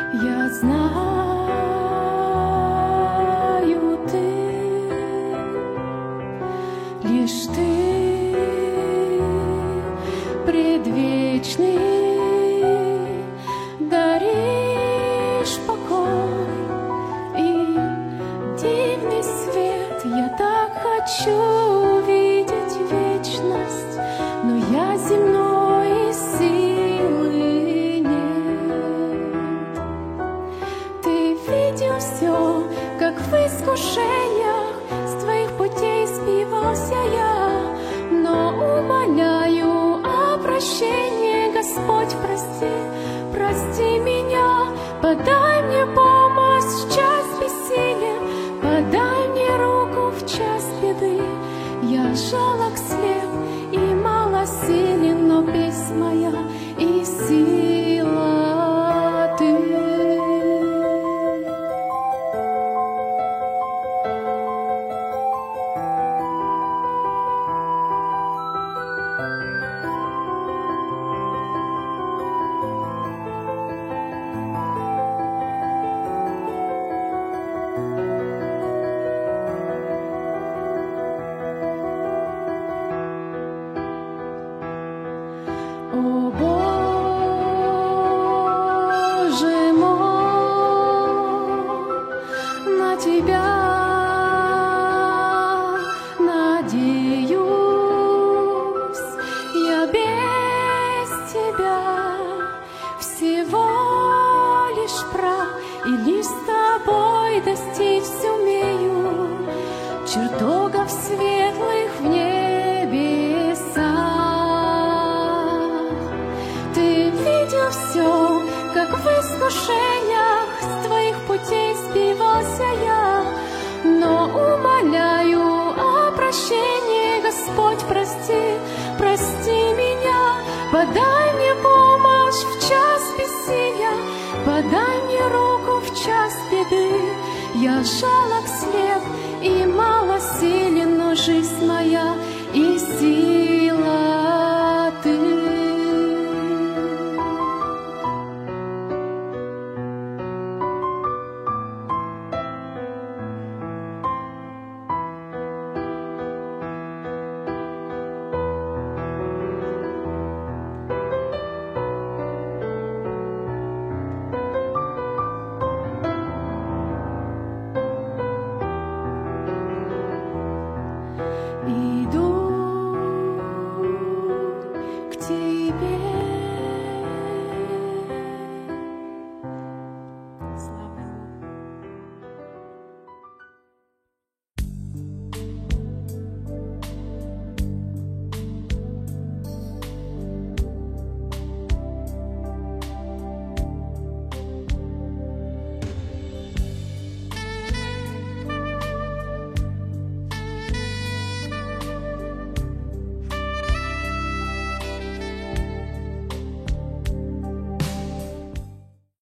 Я знаю, ты, лишь ты, предвечный, даришь покой и дивный свет. Я так хочу видеть вечность, но я земной силы нет. Ты видел все, как в искушениях, с твоих путей сбивался я, но умоляю о прощении, Господь, прости, прости меня, подай мне помощь в час бессилия, подай мне руку в час беды. Я жалок, слеп и малосилен, но песнь моя и сила ты. О, Боже мой, на Тебя надеюсь, я без Тебя всего лишь прах, и лишь с Тобой достичь сумею чертогов светлых в небесах. Все, как в искушениях, с твоих путей сбивался я, но умоляю о прощении, Господь, прости, прости меня, подай мне помощь в час бессилия, подай мне руку в час беды. Я жалок,